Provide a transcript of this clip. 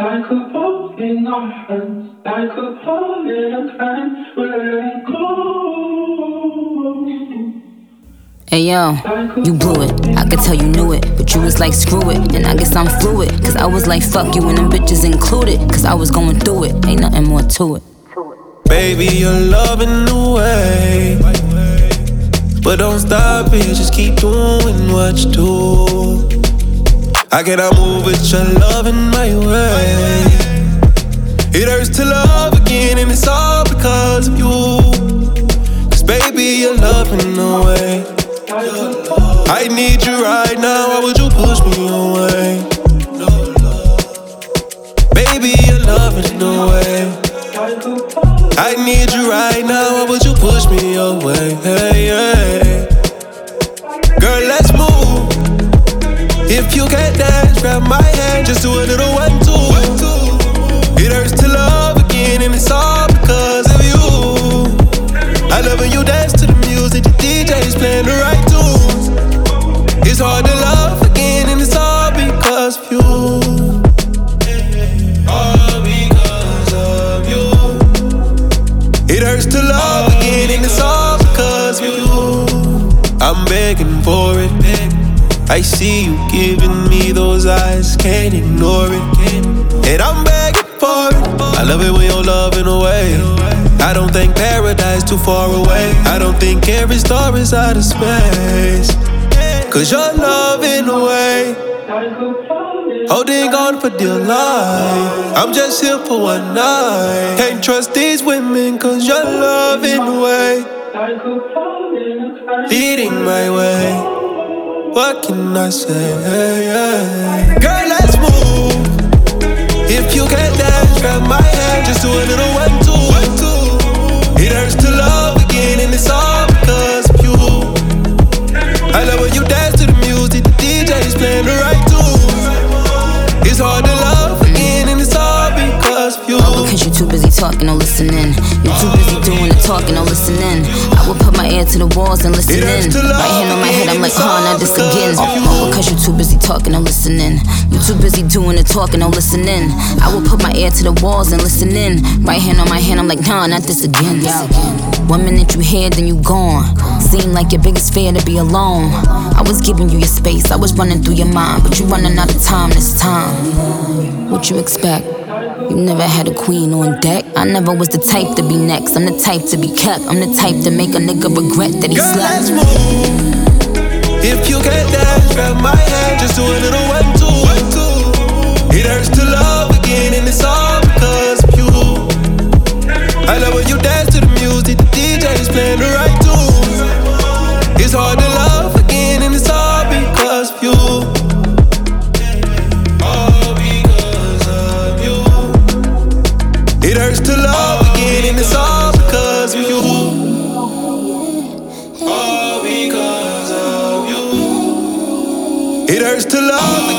Like a boat in our hands, like a ball in a can, we're letting go. Hey yo, you blew it, I could tell you knew it, but you was like screw it, and I guess I'm fluid, cause I was like fuck you and them bitches included, cause I was going through it, ain't nothing more to it. Baby, you're loving the way, but don't stop it, just keep doing what you do. I cannot move with your love in my way. It hurts to love again, and it's all because of you. Cause baby, you're loving the way. I need you right now, why would you push me away? Baby, you're loving the way. I need you right now, why would you push me away? Hey, hey. Girl, let's move. If you can't dance, grab my hand, just do a little 1-2. It hurts to love again, and it's all because of you. I love when you dance to the music, the DJ's playing the right tunes. It's hard to love again, and it's all because of you. All because of you. It hurts to love again, and it's all because of you. I'm begging for it. I see you giving me those eyes, can't ignore it. And I'm begging for it. I love it when you're loving away. I don't think paradise too far away. I don't think every star is out of space. Cause you're loving away, holding on for dear life. I'm just here for one night. Can't trust these women cause you're loving away, leading my way. What can I say? Girl, let's move. If you can't dance, grab my hand, just do a little 1-2. It hurts to love again, and it's all because of you. I love when you dance to the music, the DJ's playing the right tunes. It's hard to love again, and it's all because of you. All because you too busy talking or listening. You too busy doing the talking or listening. I will put my ear to the walls and listen in. Right hand on my head, I'm like, not this again. All because you too busy talking or listening. You too busy doing the talking or listening. I will put my ear to the walls and listen in. Right hand on my head, I'm like, not this again. 1 minute you here, then you gone. Seemed like your biggest fear to be alone. I was giving you your space, I was running through your mind, but you running out of time this time. What you expect? You never had a queen on deck. I never was the type to be next. I'm the type to be kept. I'm the type to make a nigga regret that he Girl, slept. let's move. If you can't dance, grab my hand, just do a little 1-2. It hurts to love again, and it's all because of you. I love when you dance to the music, the DJ's playing the right tunes. It's hard to love again, and it's all because of you. All because of you. It hurts to love again, and it's all because of you. All because of you. It hurts to love again.